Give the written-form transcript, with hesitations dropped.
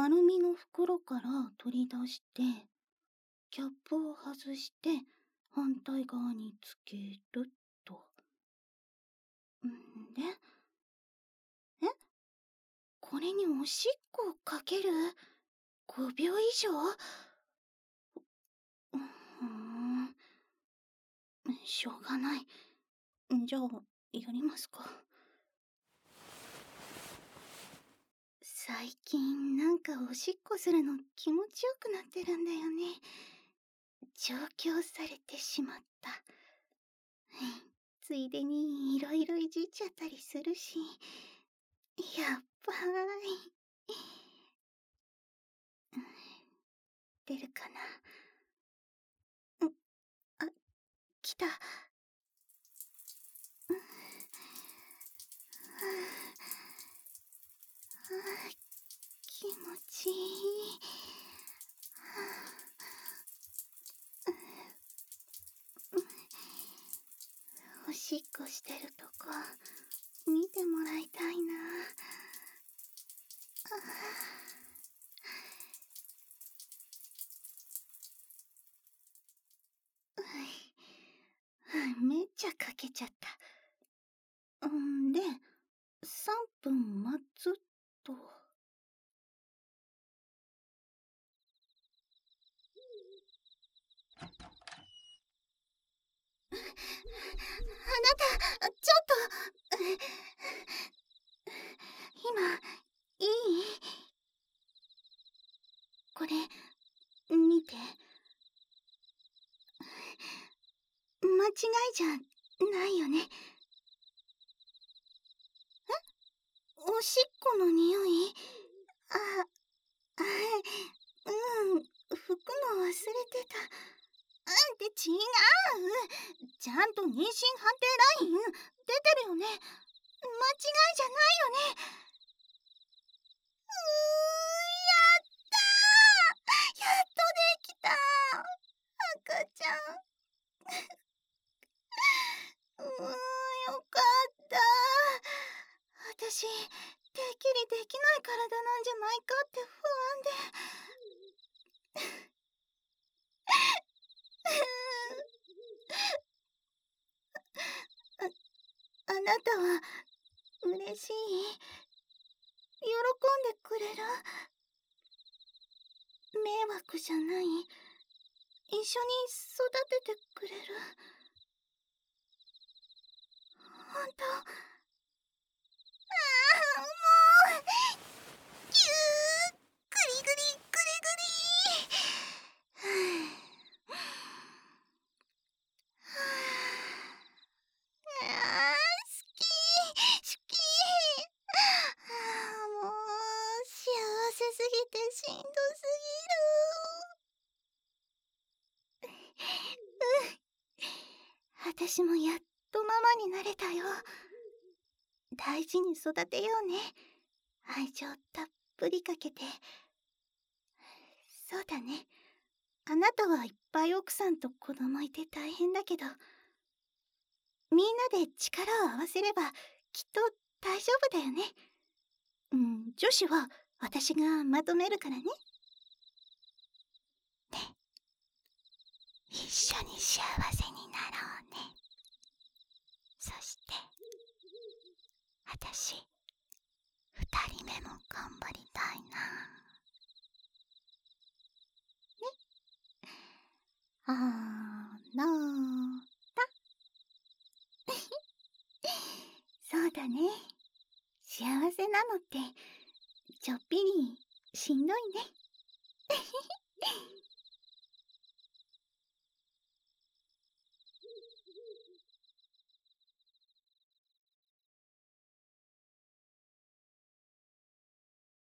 アルミの袋から取り出して、キャップを外して反対側につけると。んで、これにおしっこをかける ?5 秒以上？しょうがない。じゃあ、やりますか。最近なんかおしっこするの気持ちよくなってるんだよね。上京されてしまった。ついでにいろいろいじっちゃったりするし。やっばーい。出るかな。あ、来た。気持ちいい。おしっこしてるとこ見てもらいたいな。めっちゃかけちゃった。んで、3分待つと。あなた、ちょっと。今、いい？これ、見て。間違いじゃないよね。おしっこの匂い？拭くの忘れてた。違う。ちゃんと妊娠判定ライン出てるよね。間違いじゃないよね。やったー！やっとできた赤ちゃん。よかった。私、てっきりできない体なんじゃないかって不安で。あなたは嬉しい？喜んでくれる？迷惑じゃない？一緒に育ててくれる？本当？もうぎゅー、グリグリグリグリ。好き好き。もう幸せすぎてしんどすぎる。私もやっとママになれたよ。大事に育てようね。愛情たっぷりかけて。そうだね。あなたはいっぱい奥さんと子供いて大変だけど、みんなで力を合わせればきっと大丈夫だよね。女子は私がまとめるからね。ね、一緒に幸せになろうね。そして私、2人目も頑張りたいな。ね。なーた。そうだね。幸せなのってちょっぴりしんどいね。